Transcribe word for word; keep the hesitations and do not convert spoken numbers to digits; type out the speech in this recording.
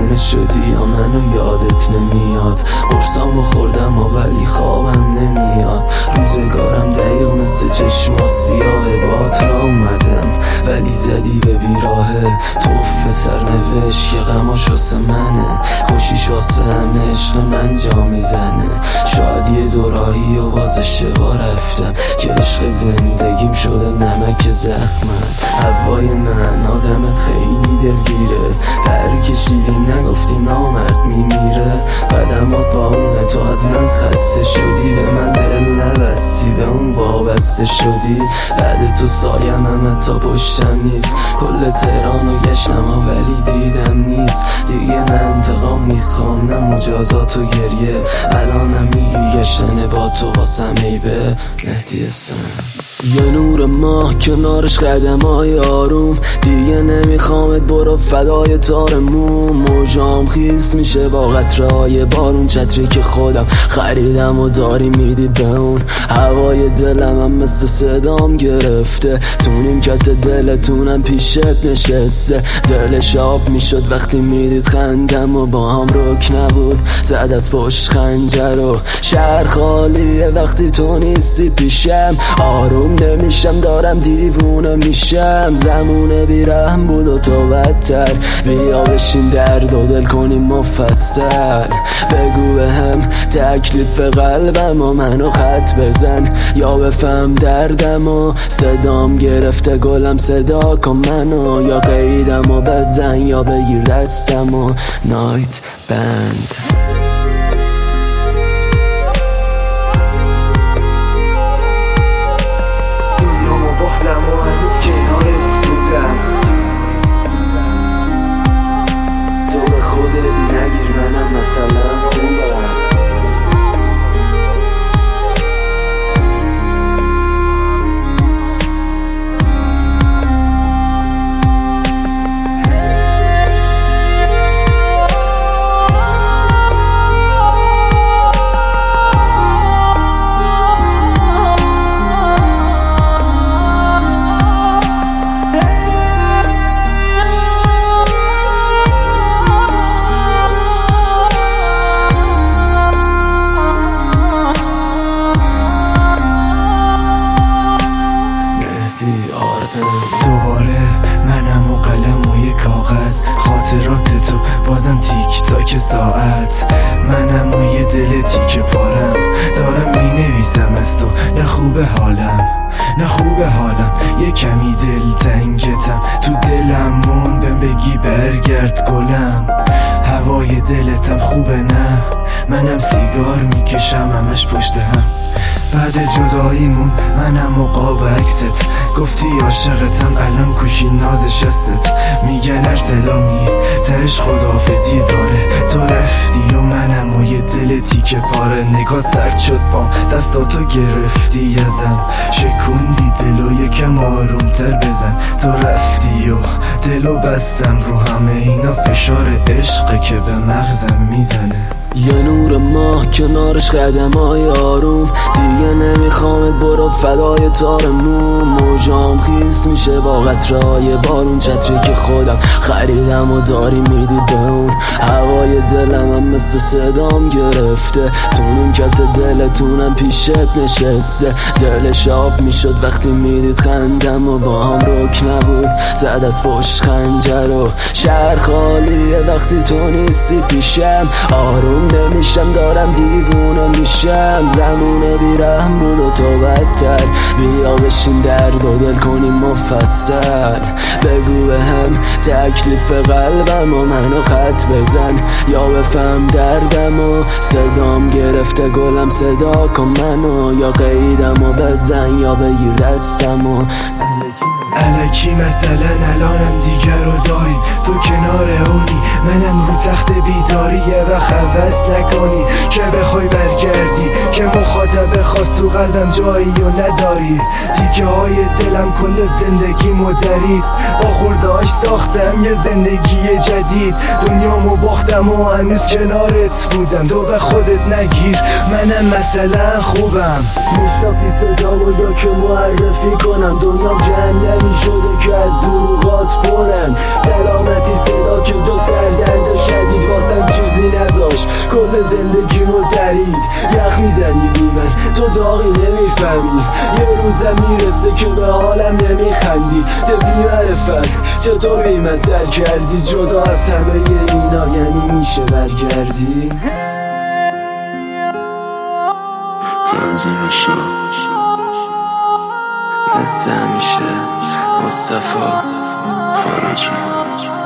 دیوونه شدی یا منو یادت نمیاد؟ قرصامو خوردم و ولی خوابم نمیاد. روزگارم دقیق مثل چشمات سیاهه. بات را اومدم ولی زدی به بیراهه. توف سرنوشت که غماش واسه منه، خوشیش واسه همه عشق من جا میزنه. شاید یه دورایی و باز اشتباه رفتم که عشق زندگیم شده نمک زخمم. هوای من آدمت خیلی دلگیره، پر کشیدی نگفتی نامرد میمیره. قدمات با اونه تو از من خسته شدی، به من دل نبستی به اون وابسته شدی. بعد تو سایم هم حتی پشتم نیست، کل تهرانو گشتم ها ولی دیدم نیست. دیگه نه انتقام میخوام نه مجازات و گریه، الانم میگی گشتن با تو واسم عیبه. مهدی حسن یه نور ماه کنارش قدم های آروم، دیگه نمیخوامت برو فدای تار موم. موجام خیس میشه با قطرهای بارون، چتری که خودم خریدم و داری میدی به اون. هوای دلم هم مثل صدام گرفته، تو نیمکت دلتونم پیشت نشسته. دلش آب میشد وقتی میدید خندم و با هم رک نبود زد از پشت خنجر. و شهر خالیه وقتی تو نیستی پیشم، آروم نمیشم دارم دیوونه میشم. زمونه بیرحم بود و تو بدتر، بیا بشین درد و دل کنیم مفصل. بگو به هم تکلیف قلبم و منو خط بزن، یا بفهم دردم و صدام گرفته گلم صدا کن منو. یا قیدم و بزن یا بگیر دستم و نایت بند. دوباره منم و قلم و یه کاغذ، خاطرات تو بازم تیک تاک ساعت. منم و یه دل تیک پارم، دارم می نویسم از تو. نه خوب حالم نه خوب حالم، یه کمی دل تنگتم تو دلم. مون بهم بگی برگرد گلم، هوای دلتم خوبه نه؟ منم سیگار میکشم همش پشت هم. بعد جداییمون منم و قاب عکست، گفتی عاشقتم الان کوشی نازشستت. میگن هر سلامی تهش خداحافظی داره، تو رفتی و منم و یه دل تیکه پاره. نگاه سرد شد بام دستاتو گرفتی ازم، شکوندی دلو یکم آروم تر بزن. تو رفتی و دلو بستم رو همه اینا، فشار عشقه که به مغزم میزنه. یه نور ماه کنارش قدم های آروم، دیگه نمیخوامت برو فدای تار موم. موجام خیس میشه با قطرهای بارون، چتری که خودم خریدم و داری میدی به اون. هوای دلم هم مثل صدام گرفته، تو نیمکت دلتونم پیشت نشسته. دلش آب میشد وقتی میدید خندم و با هم رک نبود زد از پشت خنجر. و شهر خالیه وقتی تو نیستی پیشم، آروم نمیشم دارم دیوونه میشم. زمونه بیرحم بود و تو بدتر، بیا بشین درد و دل کنیم مفصل. بگو به هم تکلیف قلبم و منو خط بزن، یا بفهم دردم و صدام گرفته گلم صدا کن منو. یا قیدم و بزن یا بگیر دستم و الکی مثلا الانم دیگر رو داری، تو کنار اونی منم رو تخت بیداری. یه وقت حوض نکنی که بخوای برگردی، که مخاطب خاص تو قلبم جایی و نداری. تیکه های دلم کل زندگی مدرید، با خوردهاش ساختم یه زندگی جدید. دنیامو باختم و هنوز کنارت بودم، تو به خودت نگیر منم مثلا خوبم. مشتاقی صدامو یا که معرفی کنم، دنیام جهنمی شده که از دروغات پرم. سلامتی صدا که تو سردرد شدید اتفاقی نمیفهمی، یه روزم میرسه که به حالم نمیخندی. ته بی‌معرفت چطور بیم سر کردی جدا از همه اینا، یعنی میشه برگردی؟ تنظیمشه مثل همیشه مصطفی فرجی